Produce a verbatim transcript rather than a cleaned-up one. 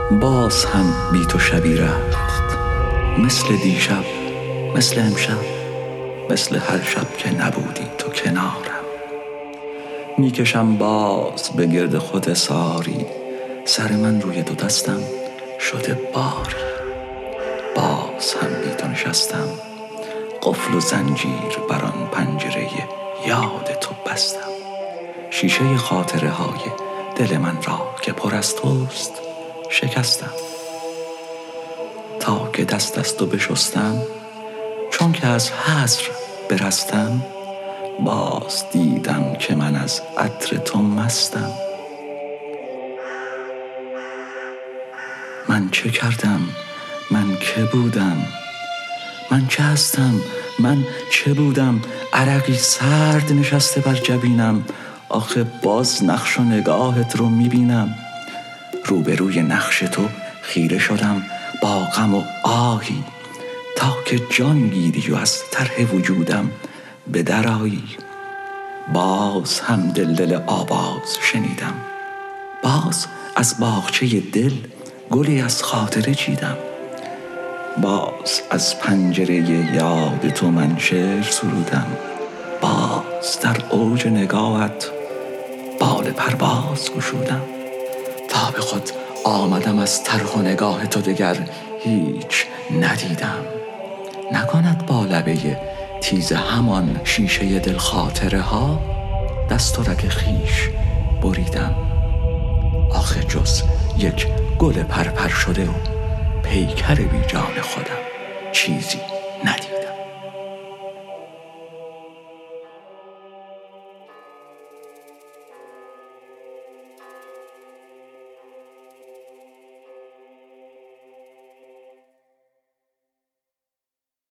باز هم بی تو شبی رفت، مثل دیشب، مثل امشب، مثل هر شب که نبودی تو کنارم. میکشم باز به گرد خود ساری، سر من روی دو دستم شده باری. باز هم بی تو نشستم، قفل و زنجیر بر آن پنجره یاد تو بستم. شیشه خاطره های دل من را که پر از توست شکستم. تا که دست از تو بشستم، چون که از حسر برستم، باز دیدم که من از عطر تو مستم. من چه کردم؟ من که بودم؟ من چه هستم؟ من چه بودم؟ عرقی سرد نشسته بر جبینم، آخه باز نقش و نگاهت رو میبینم. روبروی نقش تو خیره شدم با غم و آهی، تا که جان گیری و از طرح وجودم به درآیی. باز هم دل دل آواز شنیدم، باز از باغچه دل گلی از خاطره چیدم. باز از پنجره یاد تو من شعر سرودم، باز در اوج نگاهت بال پرواز گشودم. تا به خود آمدم از طرح و نگاه تو دگر هیچ ندیدم، نکند با لبه تیز همان شیشه دل خاطره ها دست و رگ خویش بریدم. آخه جز یک گل پرپر شده و پیکر بی جان خودم چیزی ندیدم.